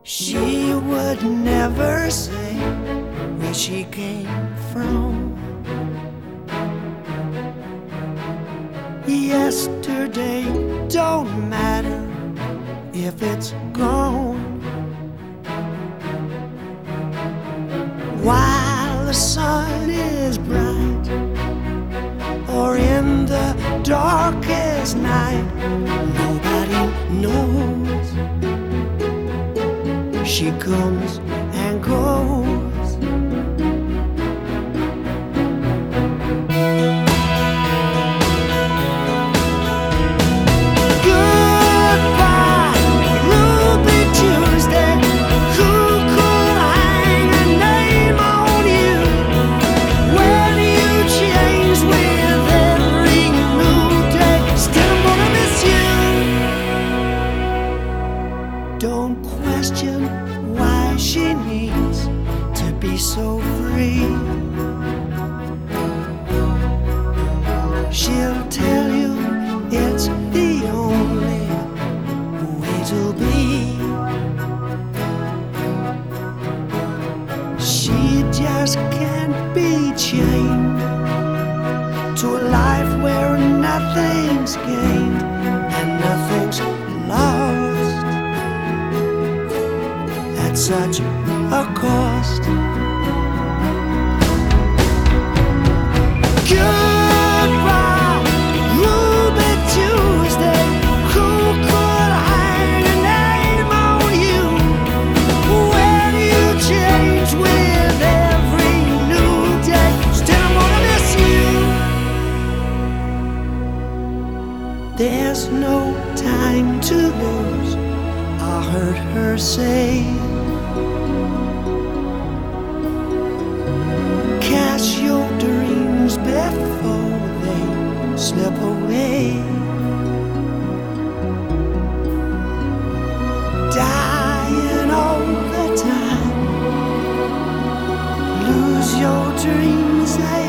She would never say where she came from. Yesterday don't matter if it's gone. While the sun is bright, or in the darkest night, nobody knows. She comes and goes. Goodbye, Ruby Tuesday. Who could hang a name on you? When you change with every new day, still gonna miss you. Don't question why she needs to be so free. She'll tell you it's the only way to be. She just can't be chained to a life where nothing's gained and nothing's lost at such a cost. Goodbye, Ruby Tuesday. Who could hang a name on you? When you change with every new day, still I'm gonna miss you. There's no time to lose, I heard her say. Cast your dreams before they slip away. Dying all the time. Lose your dreams.